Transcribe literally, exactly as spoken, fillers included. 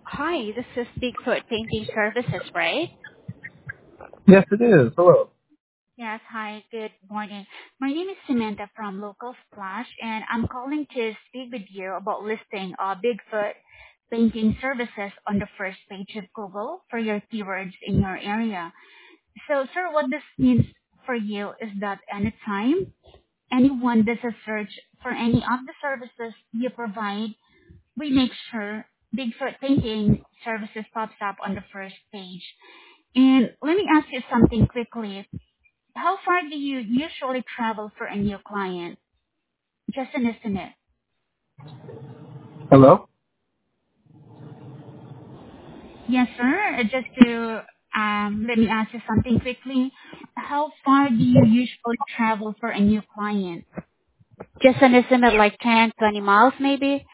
Hi, this is Bigfoot Painting Services, right? Yes, it is. Hello. Yes, hi, good morning. My name is Samantha from Local Splash, and I'm calling to speak with you about listing uh, Bigfoot Painting Services on the first page of Google for your keywords in your area. So, sir, what this means for you is that anytime anyone does a search for any of the services you provide, we make sure Bigfoot Painting Services pops up on the first page. And let me ask you something quickly. How far do you usually travel for a new client? Just an estimate. Hello. Yes, sir. Uh, Just to um, let me ask you something quickly. How far do you usually travel for a new client? Just an estimate, like ten, twenty miles, maybe.